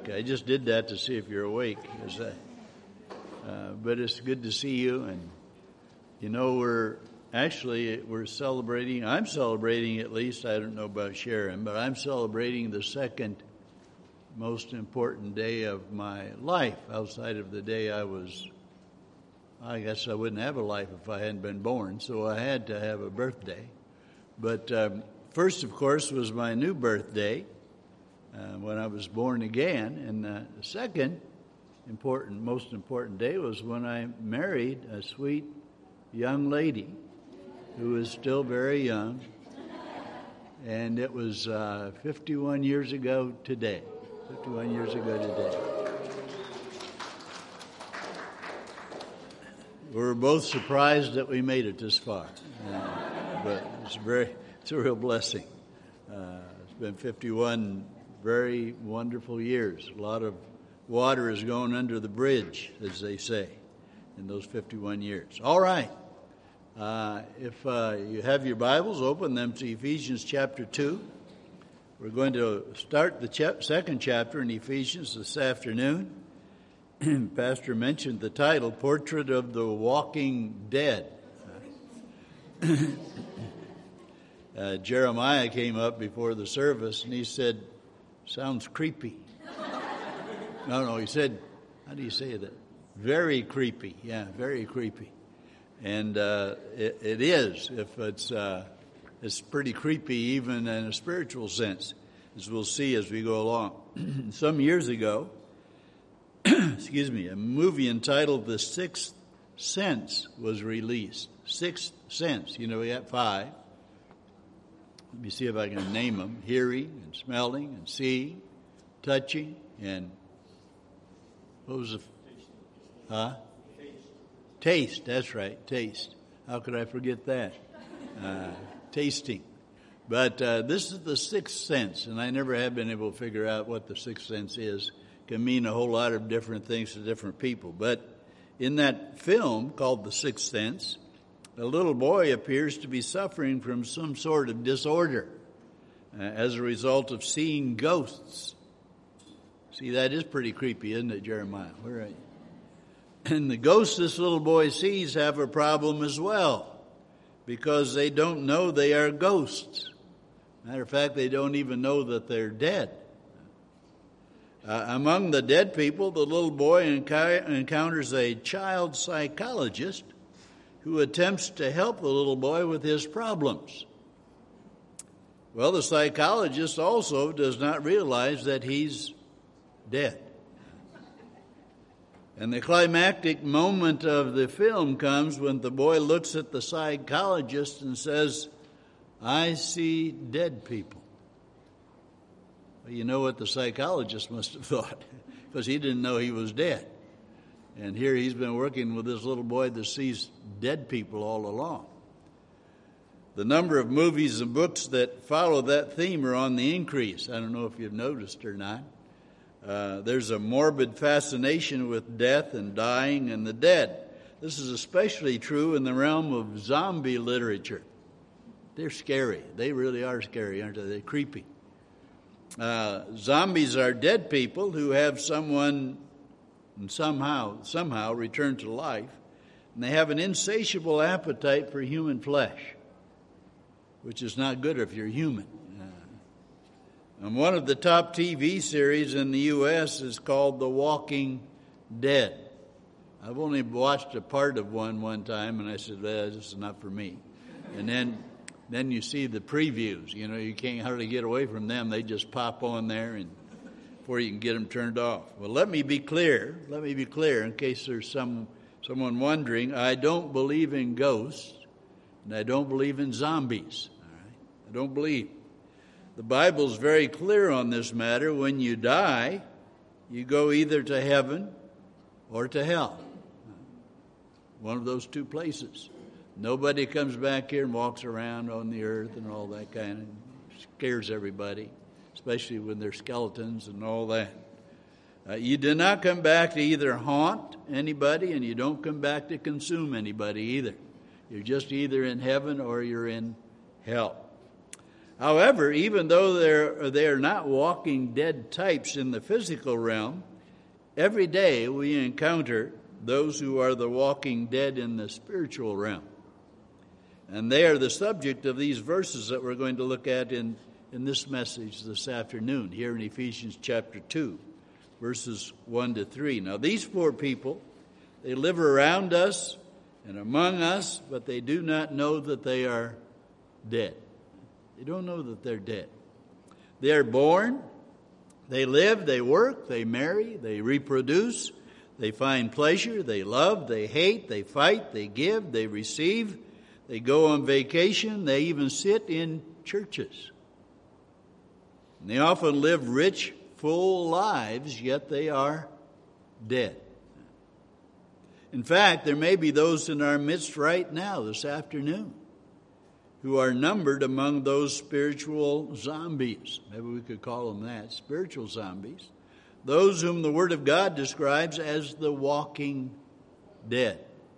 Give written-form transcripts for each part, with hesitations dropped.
I just did that to see if you're awake. But it's good to see you. And, we're celebrating, I'm celebrating at least, I don't know about Sharon, but I'm celebrating the second most important day of my life outside of the day I guess I wouldn't have a life if I hadn't been born, so I had to have a birthday. But first, of course, was my new birthday when I was born again. And the second most important day was when I married a sweet young lady who is still very young. And it was 51 years ago today. 51 years ago today. We were both surprised that we made it this far. But it's a real blessing. It's been 51 very wonderful years. A lot of water has gone under the bridge, as they say, in those 51 years. All right. If you have your Bibles, open them to Ephesians chapter 2. We're going to start the second chapter in Ephesians this afternoon. Pastor mentioned the title, Portrait of the Walking Dead. Jeremiah came up before the service and he said, sounds creepy. No, he said, how do you say that? Very creepy. Yeah, very creepy. And it is, if it's pretty creepy even in a spiritual sense, as we'll see as we go along. Some years ago, a movie entitled The Sixth Sense was released. Sixth Sense. We got 5. Let me see if I can name them. Hearing and smelling and seeing, touching, and what was the... Taste, that's right, taste. How could I forget that? Tasting. But this is the sixth sense, and I never have been able to figure out what the sixth sense is. It can mean a whole lot of different things to different people. But in that film called The Sixth Sense, a little boy appears to be suffering from some sort of disorder as a result of seeing ghosts. See, that is pretty creepy, isn't it, Jeremiah? Where are you? And the ghosts this little boy sees have a problem as well, because they don't know they are ghosts. Matter of fact, they don't even know that they're dead. Among the dead people, the little boy encounters a child psychologist who attempts to help the little boy with his problems. Well, the psychologist also does not realize that he's dead. And the climactic moment of the film comes when the boy looks at the psychologist and says, I see dead people. Well, you know what the psychologist must have thought, because he didn't know he was dead. And here he's been working with this little boy that sees dead people all along. The number of movies and books that follow that theme are on the increase. I don't know if you've noticed or not. There's a morbid fascination with death and dying and the dead. This is especially true in the realm of zombie literature. They're scary. They really are scary, aren't they? They're creepy. Zombies are dead people who have someone somehow return to life, and they have an insatiable appetite for human flesh, which is not good if you're human. And one of the top TV series in the U.S. is called The Walking Dead. I've only watched a part of one time, and I said, well, this is not for me. And then you see the previews. You can't hardly get away from them. They just pop on there and before you can get them turned off. Well, let me be clear in case there's someone wondering. I don't believe in ghosts, and I don't believe in zombies. All right? I don't believe. The Bible's very clear on this matter. When you die, you go either to heaven or to hell. One of those two places. Nobody comes back here and walks around on the earth and all that kind of scares everybody, especially when they're skeletons and all that. You do not come back to either haunt anybody, and you don't come back to consume anybody either. You're just either in heaven or you're in hell. However, even though they are not walking dead types in the physical realm, every day we encounter those who are the walking dead in the spiritual realm. And they are the subject of these verses that we're going to look at in this message this afternoon, here in Ephesians chapter 2, verses 1 to 3. Now, these poor people, they live around us and among us, but they do not know that they are dead. They don't know that they're dead. They are born, they live, they work, they marry, they reproduce, they find pleasure, they love, they hate, they fight, they give, they receive, they go on vacation, they even sit in churches. And they often live rich, full lives, yet they are dead. In fact, there may be those in our midst right now, this afternoon, who are numbered among those spiritual zombies. Maybe we could call them that, spiritual zombies. Those whom the Word of God describes as the walking dead.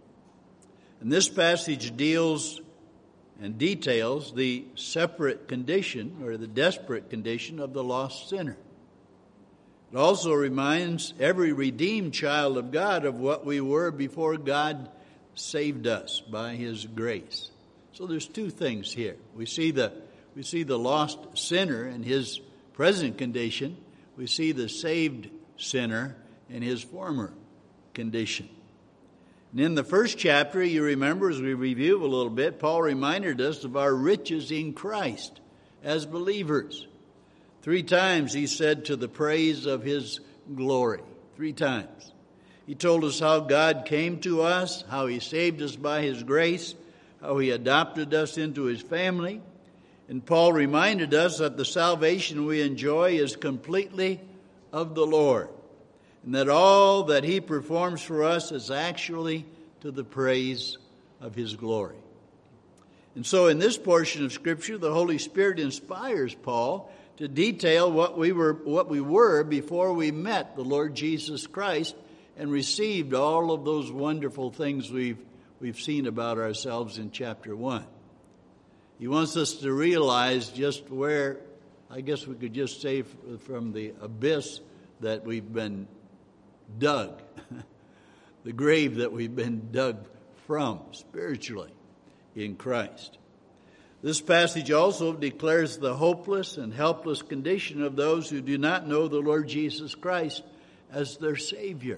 And this passage deals and details the separate condition or the desperate condition of the lost sinner. It also reminds every redeemed child of God of what we were before God saved us by His grace. So there's two things here. We see the lost sinner in his present condition. We see the saved sinner in his former condition. And in the first chapter, you remember, as we review a little bit, Paul reminded us of our riches in Christ as believers. 3 times he said to the praise of his glory. 3 times. He told us how God came to us, how He saved us by His grace, how He adopted us into His family. And Paul reminded us that the salvation we enjoy is completely of the Lord, and that all that He performs for us is actually to the praise of His glory. And so in this portion of Scripture, the Holy Spirit inspires Paul to detail what we were before we met the Lord Jesus Christ and received all of those wonderful things we've seen about ourselves in chapter 1. He wants us to realize just where, I guess we could just say from the abyss that we've been dug, the grave that we've been dug from spiritually in Christ. This passage also declares the hopeless and helpless condition of those who do not know the Lord Jesus Christ as their Savior.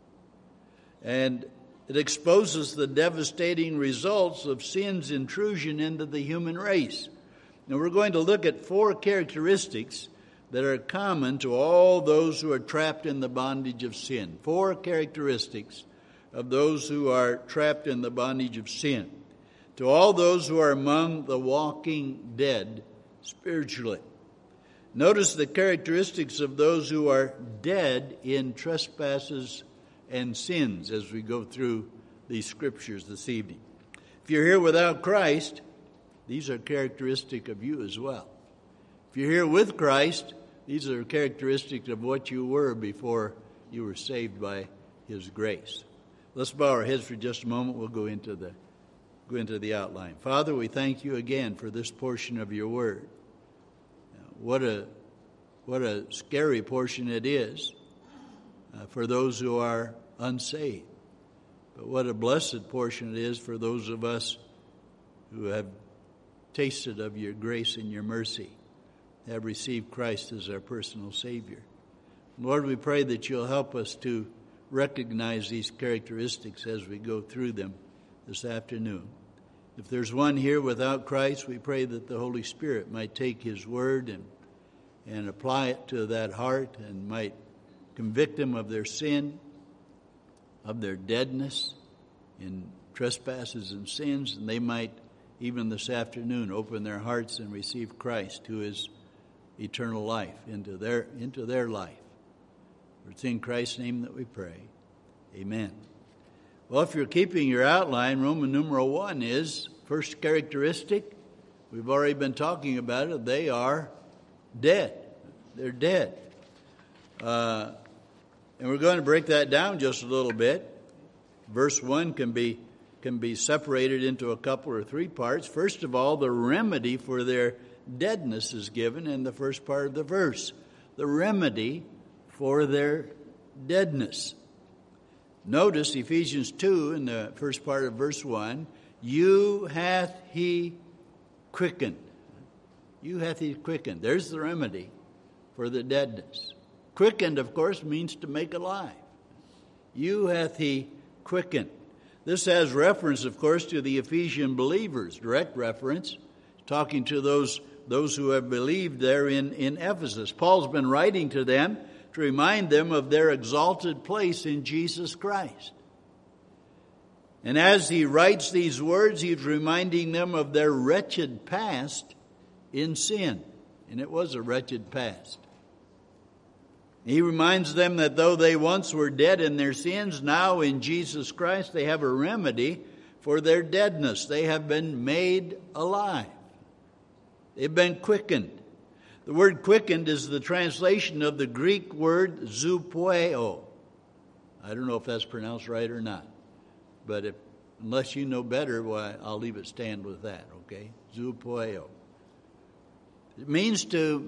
And it exposes the devastating results of sin's intrusion into the human race. Now we're going to look at 4 characteristics that are common to all those who are trapped in the bondage of sin. 4 characteristics of those who are trapped in the bondage of sin. To all those who are among the walking dead spiritually. Notice the characteristics of those who are dead in trespasses and sins as we go through these scriptures this evening. If you're here without Christ, these are characteristic of you as well. If you're here with Christ, these are characteristic of what you were before you were saved by His grace. Let's bow our heads for just a moment. We'll go into the outline. Father, we thank You again for this portion of Your word. What a scary portion it is for those who are unsaved. But what a blessed portion it is for those of us who have tasted of Your grace and Your mercy, have received Christ as our personal Savior. Lord, we pray that You'll help us to recognize these characteristics as we go through them this afternoon. If there's one here without Christ, we pray that the Holy Spirit might take His word and apply it to that heart and might convict them of their sin, of their deadness in trespasses and sins, and they might, even this afternoon, open their hearts and receive Christ, who is eternal life, into their life. For it's in Christ's name that we pray. Amen. Well, if you're keeping your outline, Roman numeral 1 is first characteristic. We've already been talking about it. They are dead. They're dead. And we're going to break that down just a little bit. Verse 1 can be separated into a couple or 3 parts. First of all, the remedy for their deadness is given in the first part of the verse. The remedy for their deadness. Notice Ephesians 2 in the first part of verse 1. You hath he quickened. You hath he quickened. There's the remedy for the deadness. Quickened, of course, means to make alive. You hath he quickened. This has reference, of course, to the Ephesian believers, direct reference, talking to those who have believed there in Ephesus. Paul's been writing to them to remind them of their exalted place in Jesus Christ. And as he writes these words, he's reminding them of their wretched past in sin. And it was a wretched past. He reminds them that though they once were dead in their sins, now in Jesus Christ they have a remedy for their deadness. They have been made alive. They've been quickened. The word quickened is the translation of the Greek word zoopoieo. I don't know if that's pronounced right or not. But unless you know better, why, I'll leave it stand with that, okay? Zoopoieo. It means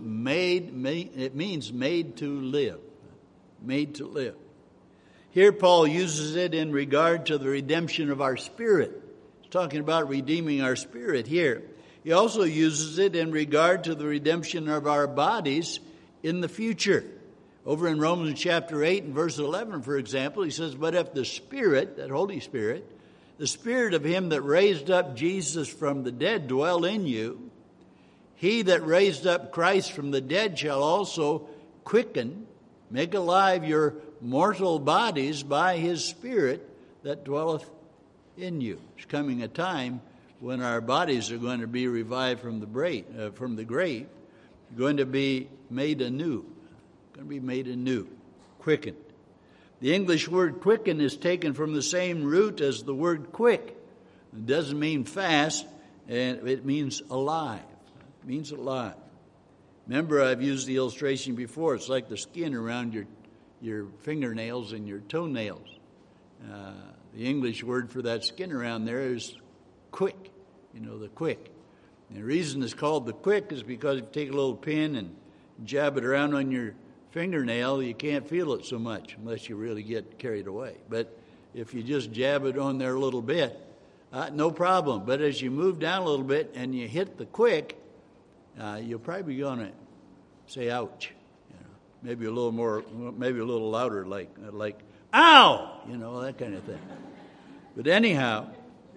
made to live. Made to live. Here Paul uses it in regard to the redemption of our spirit. He's talking about redeeming our spirit here. He also uses it in regard to the redemption of our bodies in the future. Over in Romans chapter 8 and verse 11, for example, he says, but if the Spirit, that Holy Spirit, the Spirit of him that raised up Jesus from the dead dwell in you, he that raised up Christ from the dead shall also quicken, make alive your mortal bodies by his Spirit that dwelleth in you. There's coming a time when our bodies are going to be revived from the grave, going to be made anew. Going to be made anew, quickened. The English word quicken is taken from the same root as the word quick. It doesn't mean fast, and it means alive. It means alive. Remember, I've used the illustration before. It's like the skin around your fingernails and your toenails. The English word for that skin around there is quick, the quick. And the reason it's called the quick is because if you take a little pin and jab it around on your fingernail, you can't feel it so much unless you really get carried away. But if you just jab it on there a little bit, no problem. But as you move down a little bit and you hit the quick, you're probably going to say, ouch. Maybe a little more, maybe a little louder, like, ow! That kind of thing. But anyhow,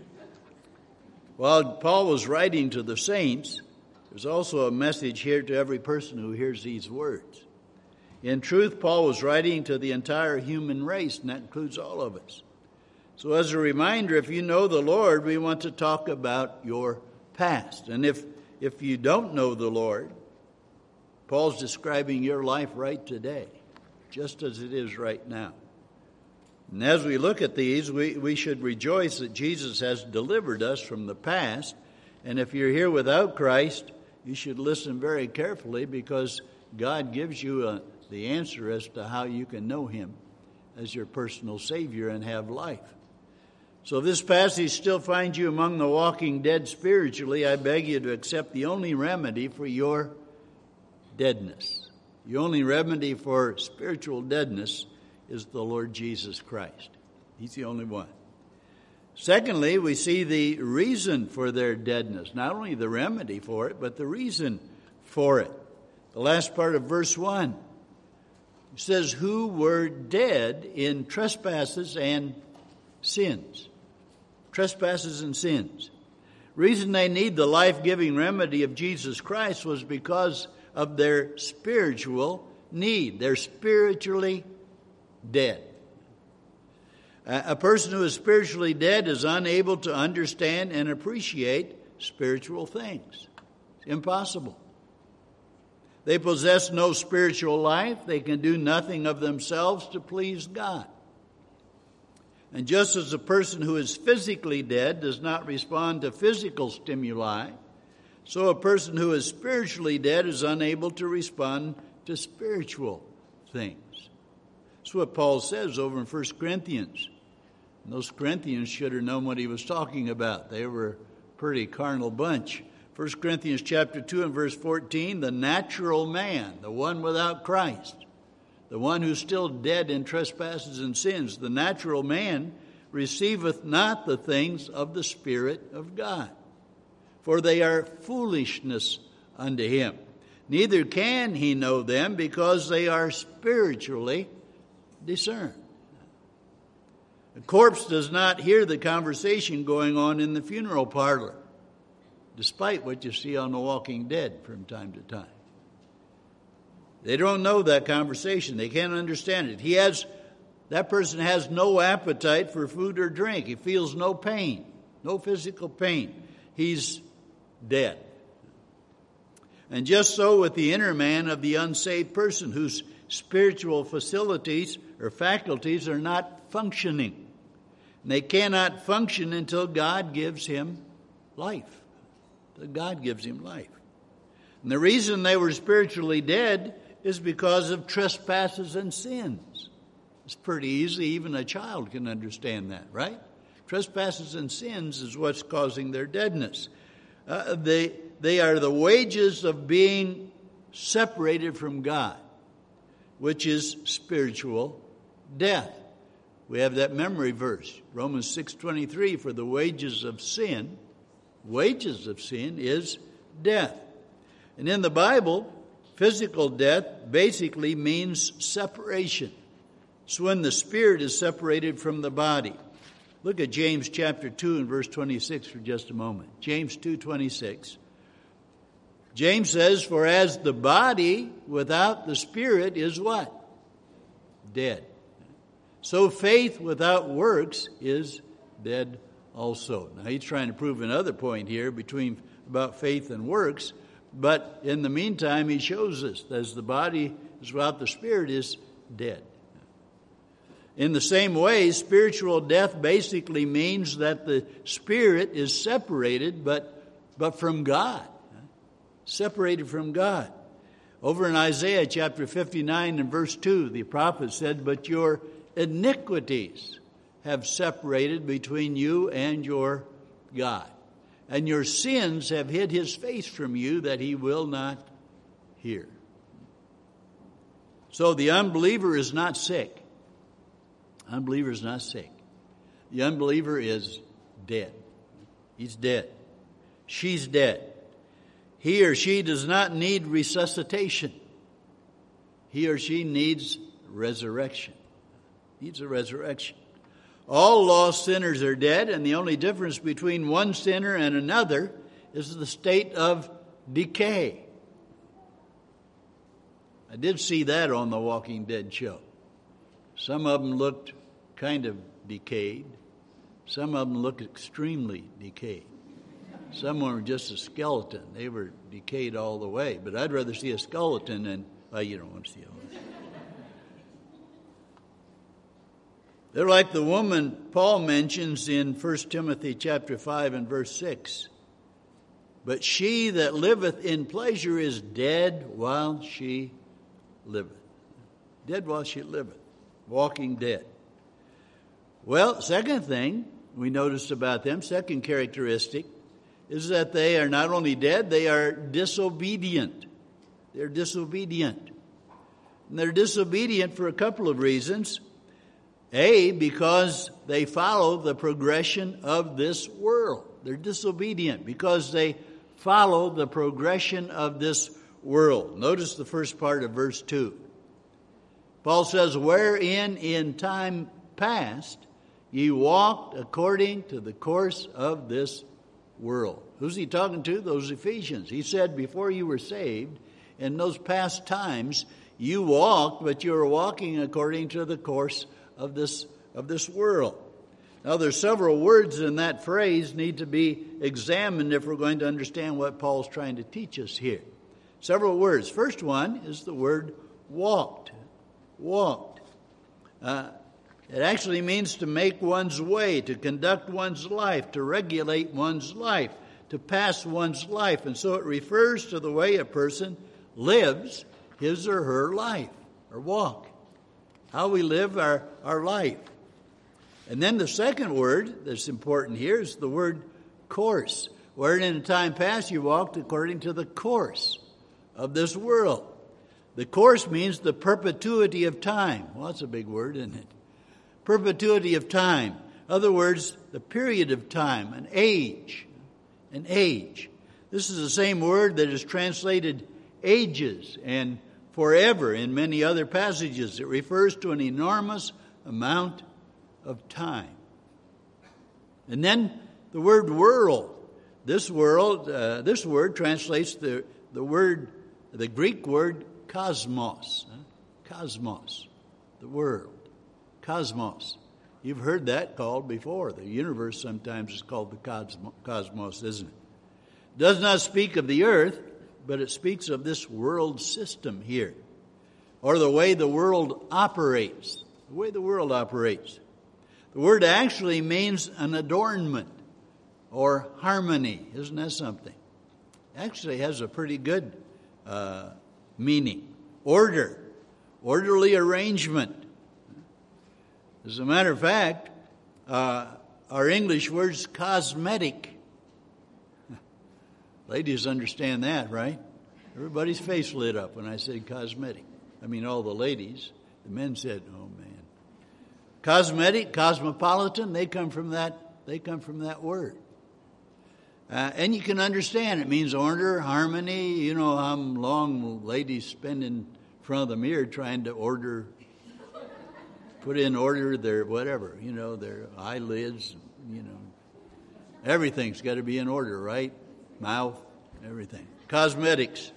while Paul was writing to the saints, there's also a message here to every person who hears these words. In truth, Paul was writing to the entire human race, and that includes all of us. So as a reminder, if you know the Lord, we want to talk about your past. And if you don't know the Lord, Paul's describing your life right today, just as it is right now. And as we look at these, we should rejoice that Jesus has delivered us from the past. And if you're here without Christ, you should listen very carefully, because God gives you the answer as to how you can know him as your personal Savior and have life. So if this passage still finds you among the walking dead spiritually, I beg you to accept the only remedy for your deadness. The only remedy for spiritual deadness is the Lord Jesus Christ. He's the only one. Secondly, we see the reason for their deadness. Not only the remedy for it, but the reason for it. The last part of verse 1 says, who were dead in trespasses and sins. Trespasses and sins. Reason they need the life-giving remedy of Jesus Christ was because of their spiritual need. They're spiritually dead. A person who is spiritually dead is unable to understand and appreciate spiritual things. It's impossible. They possess no spiritual life. They can do nothing of themselves to please God. And just as a person who is physically dead does not respond to physical stimuli, so a person who is spiritually dead is unable to respond to spiritual things. That's what Paul says over in 1 Corinthians. And those Corinthians should have known what he was talking about. They were a pretty carnal bunch. 1 Corinthians chapter 2 and verse 14, the natural man, the one without Christ, the one who's still dead in trespasses and sins, the natural man receiveth not the things of the Spirit of God, for they are foolishness unto him. Neither can he know them, because they are spiritually discerned. The corpse does not hear the conversation going on in the funeral parlor, despite what you see on The Walking Dead from time to time. They don't know that conversation. They can't understand it. That person has no appetite for food or drink. He feels no pain, no physical pain. He's dead. And just so with the inner man of the unsaved person, whose spiritual facilities or faculties are not functioning. And they cannot function until God gives him life. God gives him life. And the reason they were spiritually dead is because of trespasses and sins. It's pretty easy. Even a child can understand that, right? Trespasses and sins is what's causing their deadness. They are the wages of being separated from God, which is spiritual death. We have that memory verse, Romans 6:23, for the wages of sin is death. And in the Bible, physical death basically means separation. It's when the spirit is separated from the body. Look at James chapter 2 and verse 26 for just a moment. James 2:26. James says, for as the body without the spirit is what? Dead. So faith without works is dead also. Now he's trying to prove another point here about faith and works, but in the meantime he shows us that as the body is without the spirit is dead. In the same way, spiritual death basically means that the spirit is separated, but from God. Separated from God. Over in Isaiah chapter 59 and verse 2, the prophet said, but your iniquities have separated between you and your God. And your sins have hid his face from you that he will not hear. So the unbeliever is not sick. Unbeliever is not sick. The unbeliever is dead. He's dead. She's dead. He or she does not need resuscitation. He or she needs resurrection. Needs a resurrection. All lost sinners are dead, and the only difference between one sinner and another is the state of decay. I did see that on the Walking Dead show. Some of them looked kind of decayed. Some of them looked extremely decayed. Some were just a skeleton. They were decayed all the way. But I'd rather see a skeleton than, you don't want to see all this. They're like the woman Paul mentions in 1 Timothy chapter 5 and verse 6. But she that liveth in pleasure is dead while she liveth. Dead while she liveth. Walking dead. Well, second thing we notice about them, second characteristic, is that they are not only dead, they are disobedient. They're disobedient. And they're disobedient for a couple of reasons. A, because they follow the progression of this world. They're disobedient because they follow the progression of this world. Notice the first part of verse 2. Paul says, wherein in time past ye walked according to the course of this world. Who's he talking to? Those Ephesians. He said before you were saved, in those past times, you walked, but you were walking according to the course of this world. Now, there's several words in that phrase need to be examined if we're going to understand what Paul's trying to teach us here. Several words. First one is the word walked. Walked. It actually means to make one's way, to conduct one's life, to regulate one's life, to pass one's life. And so it refers to the way a person lives his or her life, or walk. How we live our life. And then the second word that's important here is the word course. wherein in time past you walked according to the course of this world. The course means the perpetuity of time. Well, that's a big word, isn't it? Perpetuity of time. In other words, the period of time, an age. An age. This is the same word that is translated ages and forever in many other passages. It refers to an enormous amount of time. And then the word world. This word translates the Greek word cosmos. Cosmos, the world. Cosmos. You've heard that called before. The universe sometimes is called the cosmos, isn't it? It does not speak of the earth, but it speaks of this world system here, or the way the world operates. The way the world operates. The word actually means an adornment or harmony. Isn't that something? Actually has a pretty good meaning. Order, orderly arrangement. As a matter of fact, our English word's cosmetic. Ladies understand that, right? Everybody's face lit up when I said cosmetic. I mean, all the ladies. The men said, "Oh man." Cosmetic, cosmopolitan, they come from that word. And you can understand it means order, harmony. You know how long ladies spend in front of the mirror trying to put in order their whatever, their eyelids, Everything's got to be in order, right? Mouth, everything. Cosmetics.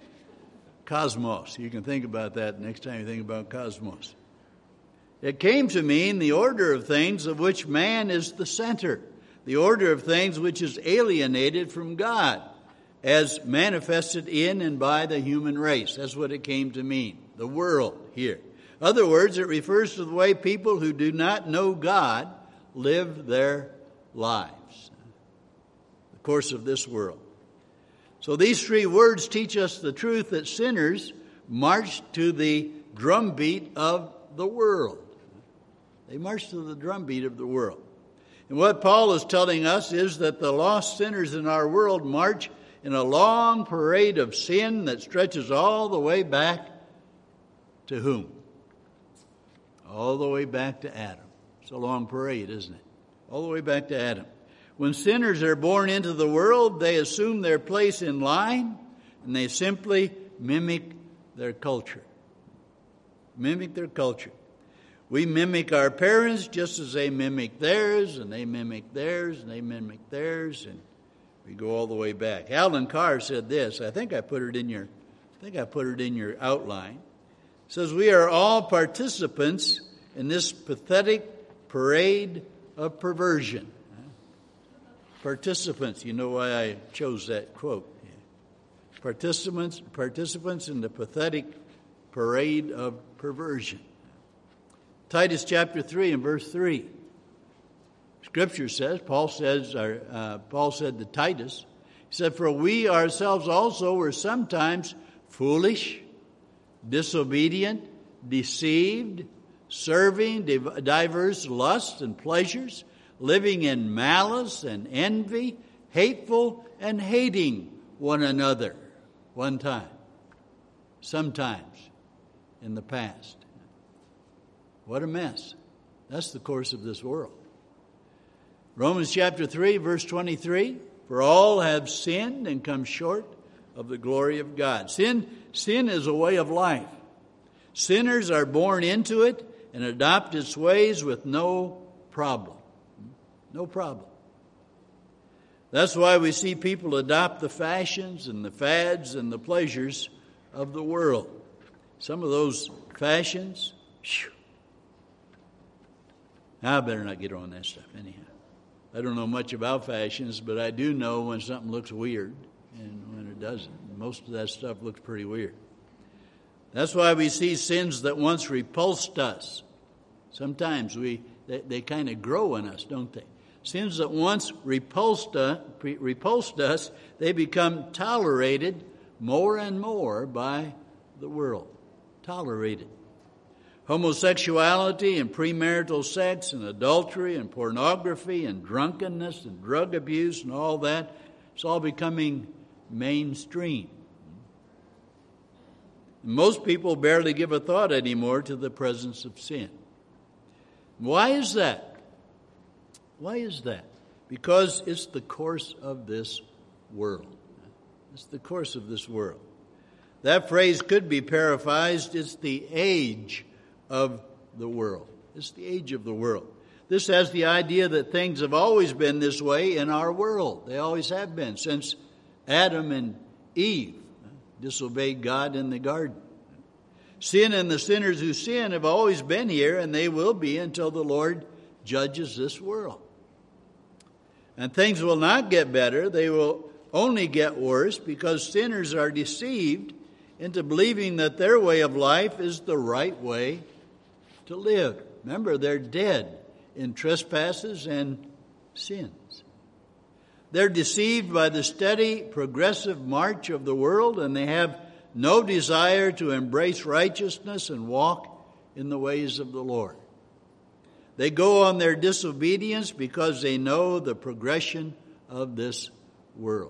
Cosmos. You can think about that next time you think about cosmos. It came to mean the order of things of which man is the center. The order of things which is alienated from God, as manifested in and by the human race. That's what it came to mean. The world here. In other words, it refers to the way people who do not know God live their lives. The course of this world. So these three words teach us the truth that sinners march to the drumbeat of the world. They march to the drumbeat of the world. And what Paul is telling us is that the lost sinners in our world march in a long parade of sin that stretches all the way back to whom? All the way back to Adam. It's a long parade, isn't it? All the way back to Adam. When sinners are born into the world, they assume their place in line, and they simply mimic their culture. Mimic their culture. We mimic our parents just as they mimic theirs, and they mimic theirs, and they mimic theirs, and we go all the way back. Alan Carr said this. I think I put it in your outline. It says, "We are all participants in this pathetic parade of perversion." Participants. You know why I chose that quote. Participants in the pathetic parade of perversion. Titus chapter 3 and verse 3. Scripture says, Paul said to Titus, he said, "For we ourselves also were sometimes foolish, disobedient, deceived, serving diverse lusts and pleasures, living in malice and envy, hateful and hating one another." One time. Sometimes in the past. What a mess. That's the course of this world. Romans chapter 3, verse 23, "For all have sinned and come short of the glory of God." Sin is a way of life. Sinners are born into it and adopt its ways with no problem. No problem. That's why we see people adopt the fashions and the fads and the pleasures of the world. Some of those fashions, I better not get on that stuff anyhow. I don't know much about fashions, but I do know when something looks weird and when it doesn't. Most of that stuff looks pretty weird. That's why we see sins that once repulsed us. Sometimes they kind of grow in us, don't they? Sins that once repulsed us, they become tolerated more and more by the world. Tolerated. Homosexuality and premarital sex and adultery and pornography and drunkenness and drug abuse and all that, It's all becoming mainstream. Most people barely give a thought anymore to the presence of sin. Why is that? Why is that? Because it's the course of this world. It's the course of this world. That phrase could be paraphrased, it's the age of the world. It's the age of the world. This has the idea that things have always been this way in our world. They always have been since Adam and Eve disobeyed God in the garden. Sin and the sinners who sin have always been here, and they will be until the Lord judges this world. And things will not get better. They will only get worse because sinners are deceived into believing that their way of life is the right way to live. Remember, they're dead in trespasses and sins. They're deceived by the steady, progressive march of the world, and they have no desire to embrace righteousness and walk in the ways of the Lord. They go on their disobedience because they know the progression of this world.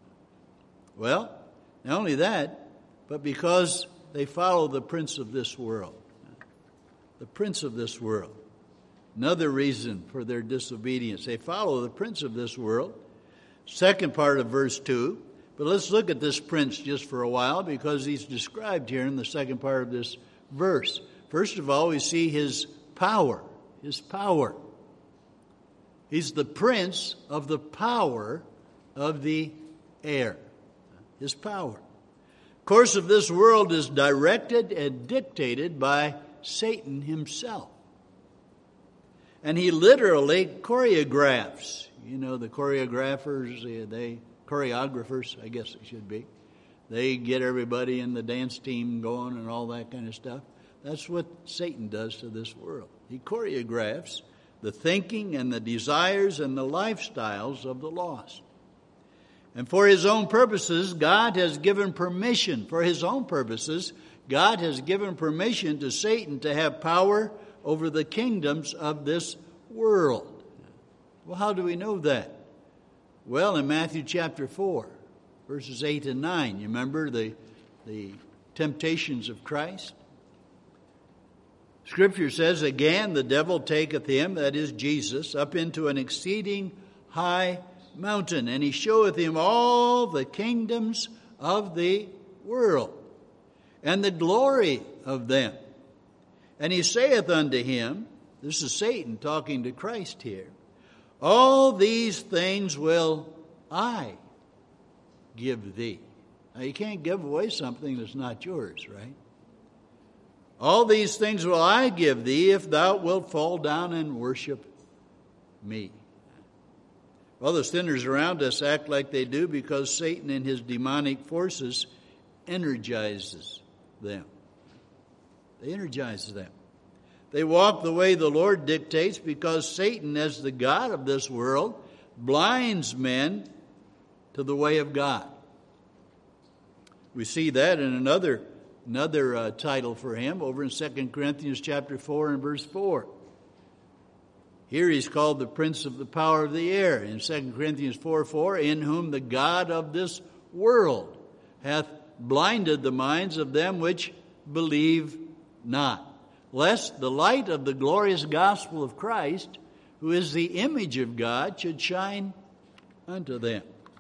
Well, not only that, but because they follow the prince of this world. The prince of this world. Another reason for their disobedience. They follow the prince of this world. Second part of verse 2. But let's look at this prince just for a while because he's described here in the second part of this verse. First of all, we see his power. His power. He's the prince of the power of the air. His power. The course of this world is directed and dictated by Satan himself. And he literally choreographs. You know, the choreographers, choreographers, I guess it should be. They get everybody in the dance team going and all that kind of stuff. That's what Satan does to this world. He choreographs the thinking and the desires and the lifestyles of the lost. And for his own purposes, God has given permission. For his own purposes, God has given permission to Satan to have power over the kingdoms of this world. Well, how do we know that? Well, in Matthew chapter 4, verses 8 and 9, you remember the temptations of Christ? Scripture says, again, the devil taketh him, that is Jesus, up into an exceeding high mountain, and he showeth him all the kingdoms of the world, and the glory of them. And he saith unto him, this is Satan talking to Christ here, all these things will I give thee. Now, you can't give away something that's not yours, right? All these things will I give thee if thou wilt fall down and worship me. Well, the sinners around us act like they do because Satan and his demonic forces energizes them. They energize them. They walk the way the Lord dictates because Satan, as the god of this world, blinds men to the way of God. We see that in another title for him over in 2 Corinthians chapter 4 and verse 4. Here he's called the prince of the power of the air. In 2 Corinthians 4:4, in whom the god of this world hath blinded the minds of them which believe not, lest the light of the glorious gospel of Christ, who is the image of God, should shine unto them.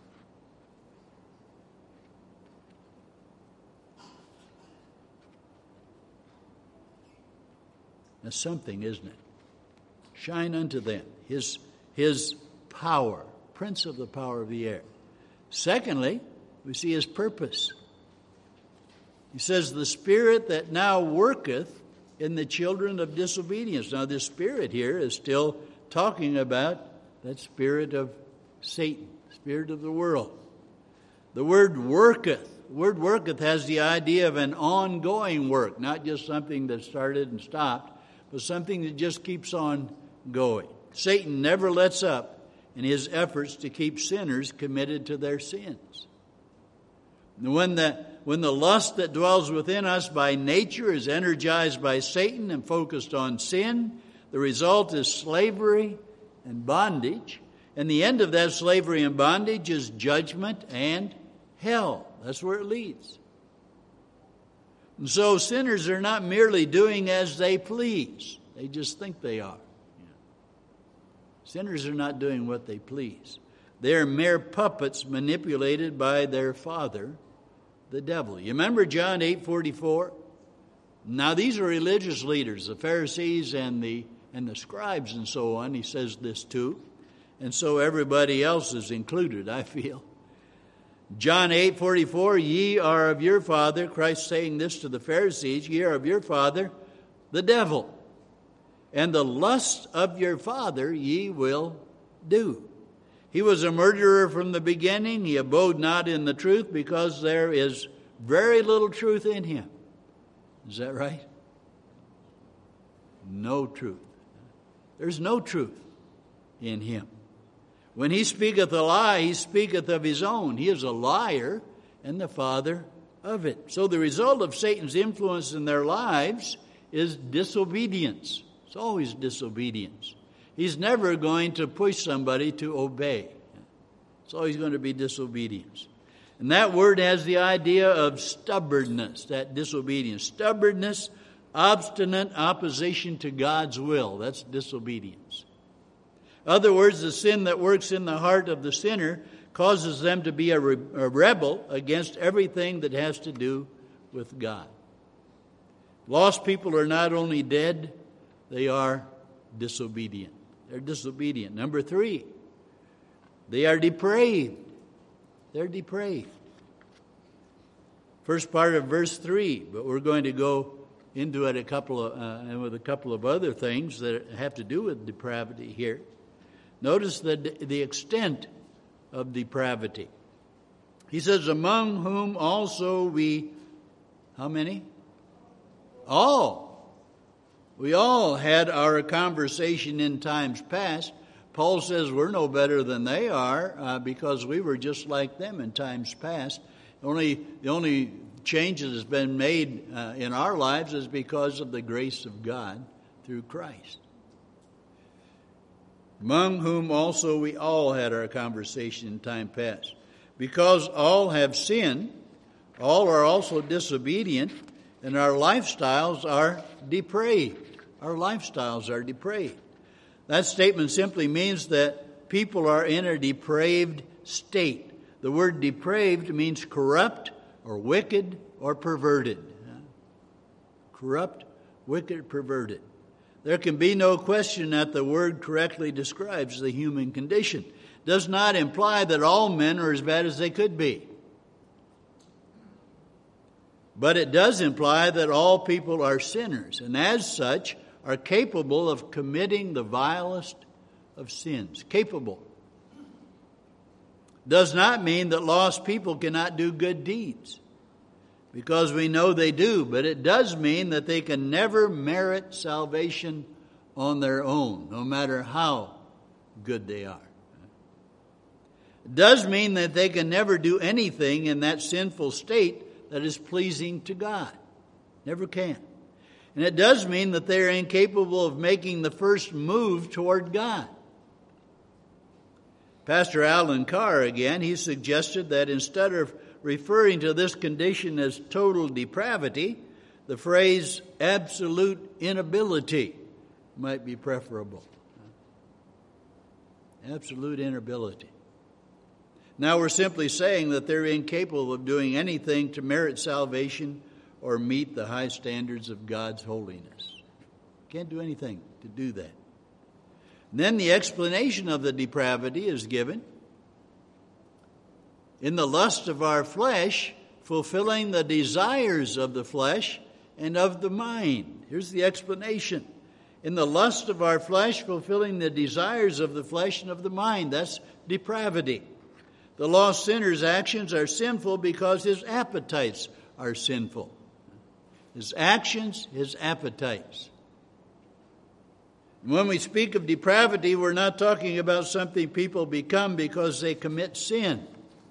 That's something, isn't it? Shine unto them. His power, prince of the power of the air. Secondly, we see his purpose. He says, the spirit that now worketh in the children of disobedience. Now, this spirit here is still talking about that spirit of Satan, spirit of the world. The word worketh has the idea of an ongoing work, not just something that started and stopped, but something that just keeps on going. Satan never lets up in his efforts to keep sinners committed to their sins. When the lust that dwells within us by nature is energized by Satan and focused on sin, the result is slavery and bondage. And the end of that slavery and bondage is judgment and hell. That's where it leads. And so sinners are not merely doing as they please. They just think they are. Sinners are not doing what they please. They are mere puppets manipulated by their father, the devil. You remember John 8:44? Now these are religious leaders, the Pharisees and the scribes and so on. He says this too. And so everybody else is included, I feel. John 8:44, ye are of your father, Christ saying this to the Pharisees, ye are of your father, the devil. And the lust of your father ye will do. He was a murderer from the beginning. He abode not in the truth because there is very little truth in him. Is that right? No truth. There's no truth in him. When he speaketh a lie, he speaketh of his own. He is a liar and the father of it. So the result of Satan's influence in their lives is disobedience. It's always disobedience. He's never going to push somebody to obey. It's always going to be disobedience. And that word has the idea of stubbornness, that disobedience. Stubbornness, obstinate opposition to God's will. That's disobedience. In other words, the sin that works in the heart of the sinner causes them to be a rebel against everything that has to do with God. Lost people are not only dead, they are disobedient. They're disobedient. Number 3, they are depraved. They're depraved. First part of verse 3, but we're going to go into it with a couple of other things that have to do with depravity here. Notice the extent of depravity. He says, among whom also we, how many? All. We all had our conversation in times past. Paul says we're no better than they are because we were just like them in times past. The only change that has been made in our lives is because of the grace of God through Christ. Among whom also we all had our conversation in time past. Because all have sinned, all are also disobedient, and our lifestyles are depraved. Our lifestyles are depraved. That statement simply means that people are in a depraved state. The word depraved means corrupt or wicked or perverted. Corrupt, wicked, perverted. There can be no question that the word correctly describes the human condition. It does not imply that all men are as bad as they could be. But it does imply that all people are sinners, and as such are capable of committing the vilest of sins. Capable. Does not mean that lost people cannot do good deeds, because we know they do, but it does mean that they can never merit salvation on their own, no matter how good they are. It does mean that they can never do anything in that sinful state that is pleasing to God. Never can. And it does mean that they are incapable of making the first move toward God. Pastor Alan Carr, again, he suggested that instead of referring to this condition as total depravity, the phrase absolute inability might be preferable. Absolute inability. Now we're simply saying that they're incapable of doing anything to merit salvation or meet the high standards of God's holiness. Can't do anything to do that. And then the explanation of the depravity is given. In the lust of our flesh, fulfilling the desires of the flesh and of the mind. Here's the explanation. In the lust of our flesh, fulfilling the desires of the flesh and of the mind. That's depravity. The lost sinner's actions are sinful because his appetites are sinful. His actions, his appetites. When we speak of depravity, we're not talking about something people become because they commit sin.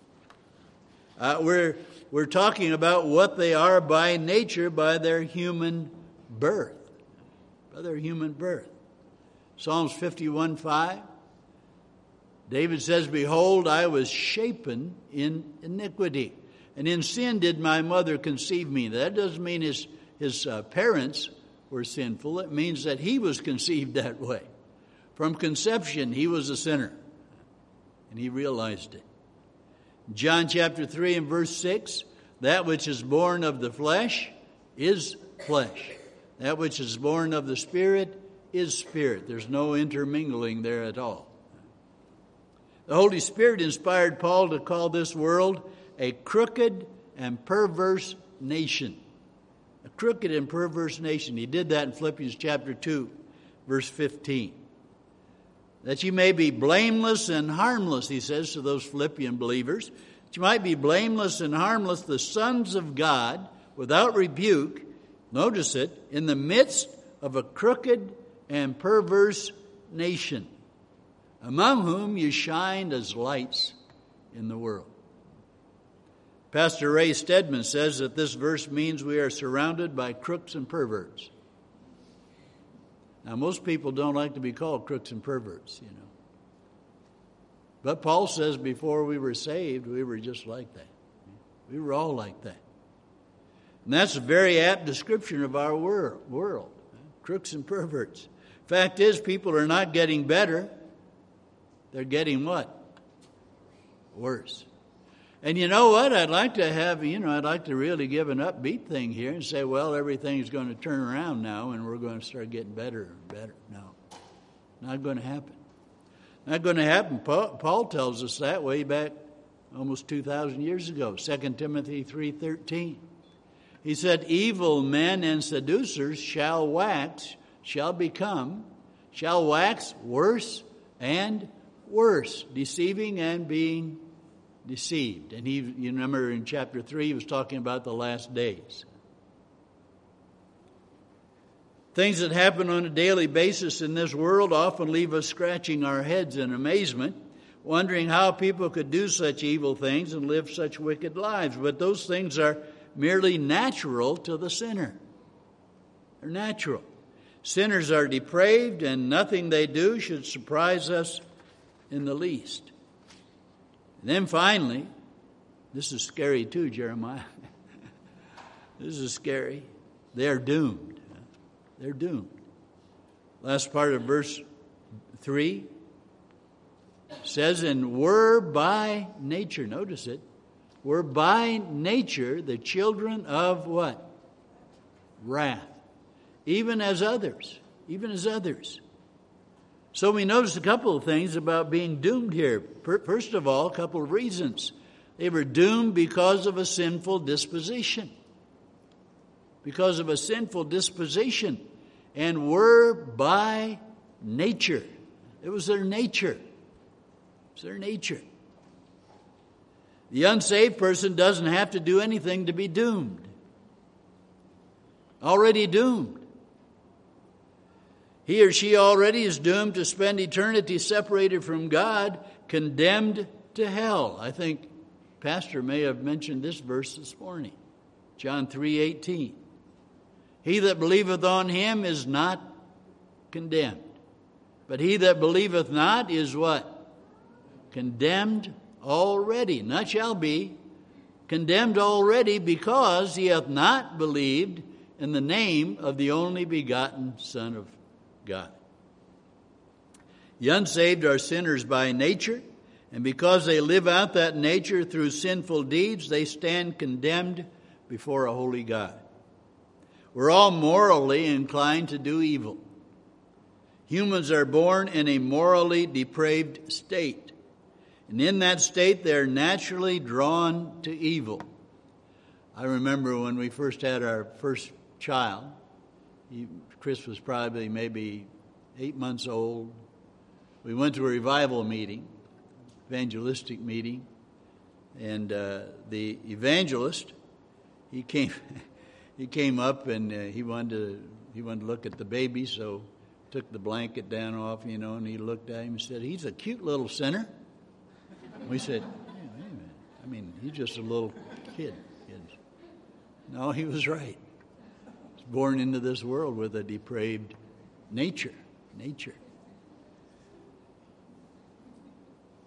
We're talking about what they are by nature, by their human birth. By their human birth. Psalms 51:5. David says, behold, I was shapen in iniquity, and in sin did my mother conceive me. That doesn't mean his parents were sinful. It means that he was conceived that way. From conception, he was a sinner, and he realized it. John chapter 3 and verse 6, that which is born of the flesh is flesh. That which is born of the Spirit is spirit. There's no intermingling there at all. The Holy Spirit inspired Paul to call this world a crooked and perverse nation. A crooked and perverse nation. He did that in Philippians chapter 2, verse 15. That you may be blameless and harmless, he says to those Philippian believers. That you might be blameless and harmless, the sons of God, without rebuke, notice it, in the midst of a crooked and perverse nation, among whom you shine as lights in the world. Pastor Ray Stedman says that this verse means we are surrounded by crooks and perverts. Now, most people don't like to be called crooks and perverts, you know. But Paul says before we were saved, we were just like that. We were all like that. And that's a very apt description of our world. Crooks and perverts. Fact is, people are not getting better. They're getting what? Worse. And you know what? I'd like to really give an upbeat thing here and say, well, everything's going to turn around now and we're going to start getting better and better. No. Not going to happen. Not going to happen. Paul tells us that way back almost 2,000 years ago, 2 Timothy 3:13. He said, evil men and seducers shall wax worse and worse, deceiving and being deceived. And you remember in chapter 3, he was talking about the last days. Things that happen on a daily basis in this world often leave us scratching our heads in amazement, wondering how people could do such evil things and live such wicked lives. But those things are merely natural to the sinner. They're natural. Sinners are depraved, and nothing they do should surprise us in the least. And then finally, this is scary too, Jeremiah. This is scary. They're doomed. They're doomed. Last part of verse 3 says, and we're by nature, notice it, we're by nature the children of what? Wrath. Even as others. So we notice a couple of things about being doomed here. First of all, a couple of reasons. They were doomed because of a sinful disposition. Because of a sinful disposition. And were by nature. It was their nature. It's their nature. The unsaved person doesn't have to do anything to be doomed. Already doomed. He or she already is doomed to spend eternity separated from God, condemned to hell. I think Pastor may have mentioned this verse this morning. John 3:18. He that believeth on him is not condemned. But he that believeth not is what? Condemned already. Not shall be. Condemned already because he hath not believed in the name of the only begotten Son of God. The unsaved are sinners by nature, and because they live out that nature through sinful deeds, they stand condemned before a holy God. We're all morally inclined to do evil. Humans are born in a morally depraved state, and in that state they're naturally drawn to evil. I remember when we first had our first child, Chris was probably maybe 8 months old. We went to a revival meeting, evangelistic meeting, and the evangelist, he came up and he wanted to look at the baby, so took the blanket down off, and he looked at him and said, "He's a cute little sinner." We said, "Wait a minute. He's just a little kid." No, he was right. He's born into this world with a depraved nature.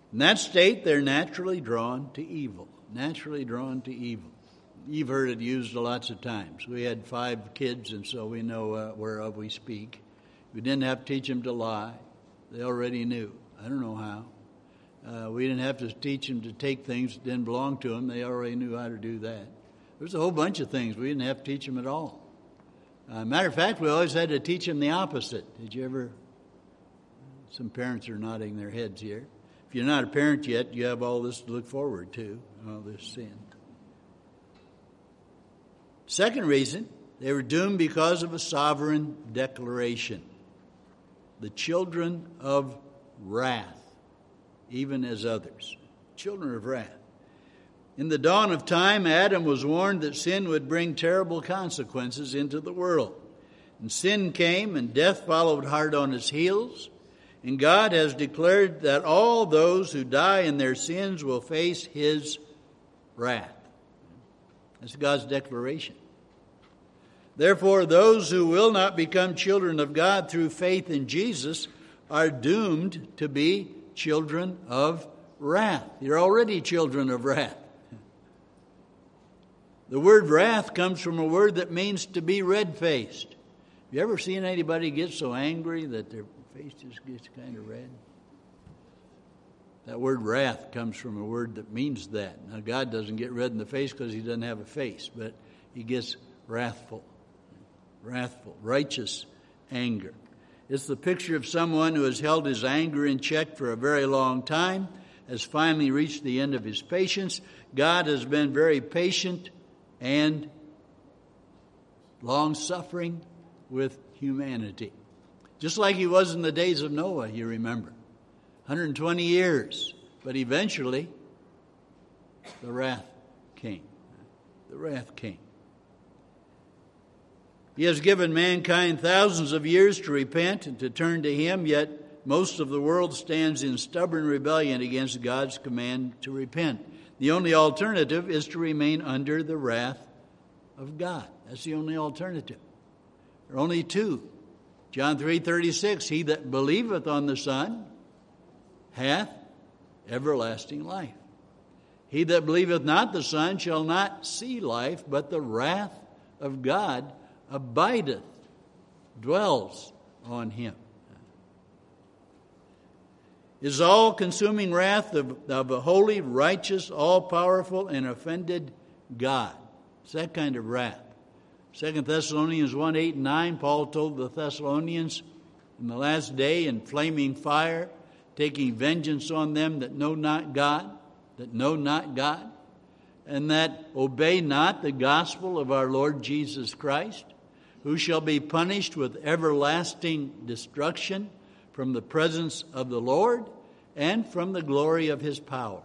In that state, they're naturally drawn to evil. Naturally drawn to evil. You've heard it used lots of times. We had 5 kids, and so we know whereof we speak. We didn't have to teach them to lie. They already knew. I don't know how. We didn't have to teach them to take things that didn't belong to them. They already knew how to do that. There's a whole bunch of things we didn't have to teach them at all. Matter of fact, we always had to teach them the opposite. Did you ever? Some parents are nodding their heads here. If you're not a parent yet, you have all this to look forward to, all this sin. Second reason, they were doomed because of a sovereign declaration. The children of wrath, even as others. Children of wrath. In the dawn of time, Adam was warned that sin would bring terrible consequences into the world. And sin came, and death followed hard on its heels. And God has declared that all those who die in their sins will face His wrath. That's God's declaration. Therefore, those who will not become children of God through faith in Jesus are doomed to be children of wrath. You're already children of wrath. The word wrath comes from a word that means to be red-faced. Have you ever seen anybody get so angry that their face just gets kind of red? That word wrath comes from a word that means that. Now, God doesn't get red in the face because He doesn't have a face, but He gets wrathful. Wrathful, righteous anger. It's the picture of someone who has held his anger in check for a very long time, has finally reached the end of his patience. God has been very patient and long-suffering with humanity. Just like He was in the days of Noah, you remember. 120 years. But eventually, the wrath came. The wrath came. He has given mankind thousands of years to repent and to turn to Him, yet most of the world stands in stubborn rebellion against God's command to repent. The only alternative is to remain under the wrath of God. That's the only alternative. There are only two. John 3:36, he that believeth on the Son hath everlasting life. He that believeth not the Son shall not see life, but the wrath of God abideth, dwells on him. Is all-consuming wrath of a holy, righteous, all-powerful, and offended God. It's that kind of wrath. 2 Thessalonians 1:8 and 9, Paul told the Thessalonians, in the last day in flaming fire, taking vengeance on them that know not God, and that obey not the gospel of our Lord Jesus Christ, who shall be punished with everlasting destruction from the presence of the Lord and from the glory of His power.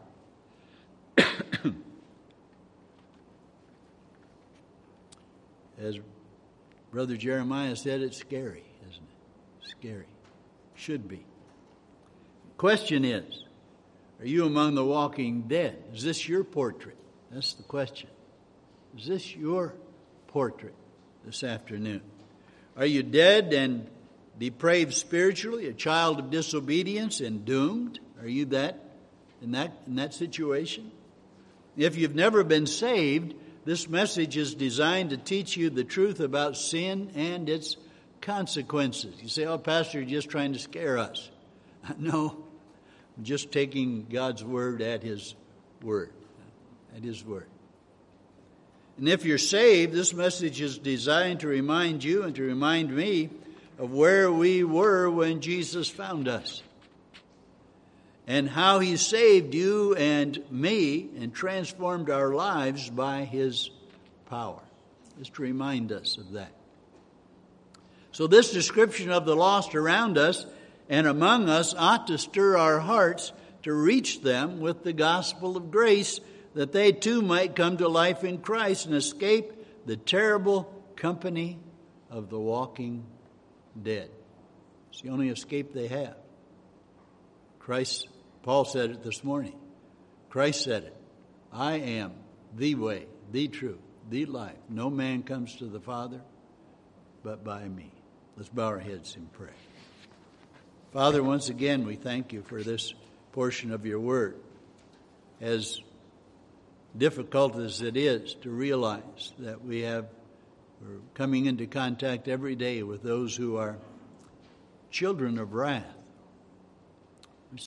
As Brother Jeremiah said, it's scary, isn't it? Scary. Should be. The question is, are you among the walking dead? Is this your portrait? That's the question. Is this your portrait this afternoon? Are you dead and depraved spiritually, a child of disobedience and doomed? Are you in that situation? If you've never been saved, this message is designed to teach you the truth about sin and its consequences. You say, "Oh, Pastor, you're just trying to scare us." No, I'm just taking God's word at His word. At His word. And if you're saved, this message is designed to remind you and to remind me of where we were when Jesus found us, and how He saved you and me and transformed our lives by His power. Just to remind us of that. So this description of the lost around us and among us ought to stir our hearts to reach them with the gospel of grace, that they too might come to life in Christ and escape the terrible company of the walking dead. It's the only escape they have. Paul said it this morning. Christ said it. I am the way, the truth, the life. No man comes to the Father but by me. Let's bow our heads and pray. Father, once again, we thank you for this portion of your word. As difficult as it is to realize that we're coming into contact every day with those who are children of wrath,